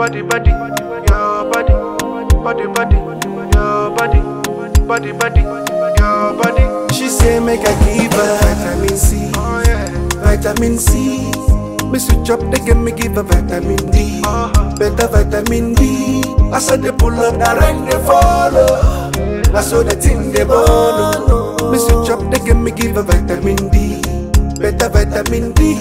body, body, your body, body, body, your body, body, body, your body. She say make I give her vitamin C, Oh yeah, vitamin C. Me switch up, they give her vitamin D, better vitamin D. I saw they pull up, the rain they follow. I saw the thing they borrow. Me switch up, they give her vitamin D, better vitamin D.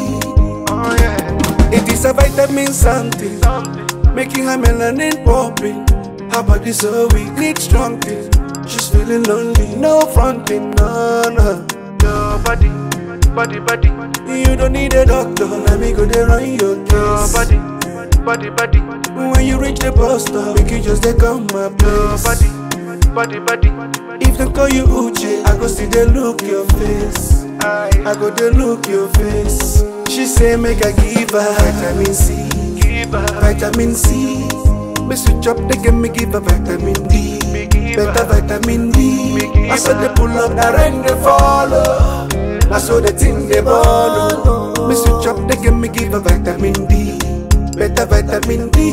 oh yeah, It is a vitamin something, something. making her melanin popping. Her body so weak, need strong thing. She's feeling lonely, no fronting, no. Your body, body, body, You don't need a doctor, let me go there run your your case. body, body, body, When you reach the bus stop, make you just take on my your place. body, body, body. If they call you Uche, I go see they look your face. I go they look your face. She say make I give her vitamin C, Give her, vitamin C. Me switch up, they give her vitamin D, me give better her, vitamin D. give I saw they pull up, the rain they follow. I saw the thing they borrow. Me switch up, they give her vitamin D, better vitamin D.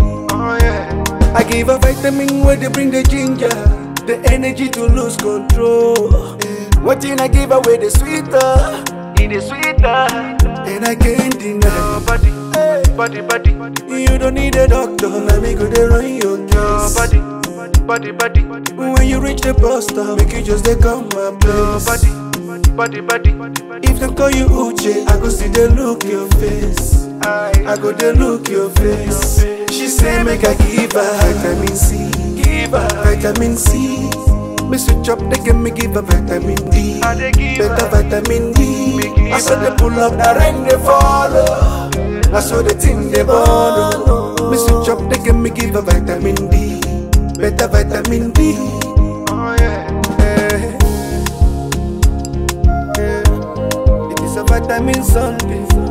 oh yeah, I give her vitamin where they bring the ginger, the energy to lose control. What thing I give her where the sweeter, it is sweeter. and I can't deny. Your body, body, body, You don't need a doctor, let me go there run your your case. body, body, body, When you reach the bus stop, make you just take on my your place. body, body, body. If they call you Uche, I go see they look your face. I go they look your face. She say make I give her vitamin C, Give her, vitamin C. Me switch up, they give her vitamin D, I dey give better her, vitamin D. I saw they pull up, the rain they follow. I saw the thing they borrow. Me switch up, they give her vitamin D, better vitamin D. oh yeah, It is a vitamin something.